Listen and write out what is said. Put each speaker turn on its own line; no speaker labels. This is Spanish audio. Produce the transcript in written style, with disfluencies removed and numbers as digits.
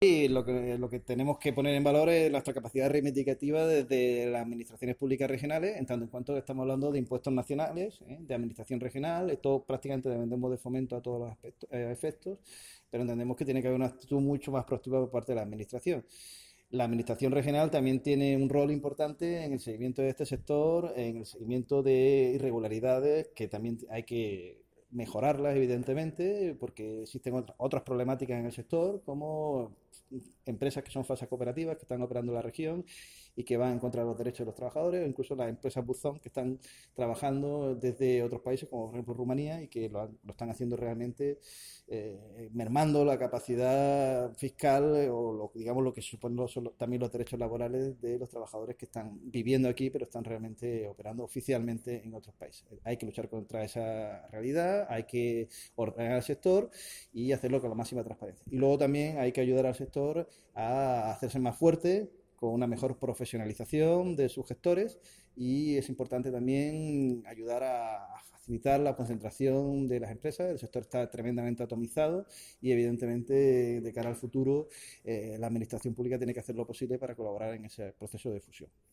Y lo que tenemos que poner en valor es nuestra capacidad reivindicativa desde las administraciones públicas regionales, en tanto en cuanto estamos hablando de impuestos nacionales, de administración regional. Esto prácticamente dependemos de Fomento a todos los efectos, pero entendemos que tiene que haber una actitud mucho más proactiva por parte de la administración. La administración regional también tiene un rol importante en el seguimiento de este sector, en el seguimiento de irregularidades que también hay que mejorarlas, evidentemente, porque existen otras problemáticas en el sector, como empresas que son falsas cooperativas, que están operando en la región y que van en contra de los derechos de los trabajadores, o incluso las empresas buzón que están trabajando desde otros países, como por ejemplo Rumanía, y que lo están haciendo realmente mermando la capacidad fiscal digamos lo que suponen también los derechos laborales de los trabajadores que están viviendo aquí, pero están realmente operando oficialmente en otros países. Hay que luchar contra esa realidad, hay que ordenar el sector y hacerlo con la máxima transparencia. Y luego también hay que ayudar al sector a hacerse más fuerte, con una mejor profesionalización de sus gestores, y es importante también ayudar a facilitar la concentración de las empresas. El sector está tremendamente atomizado y evidentemente de cara al futuro la administración pública tiene que hacer lo posible para colaborar en ese proceso de fusión.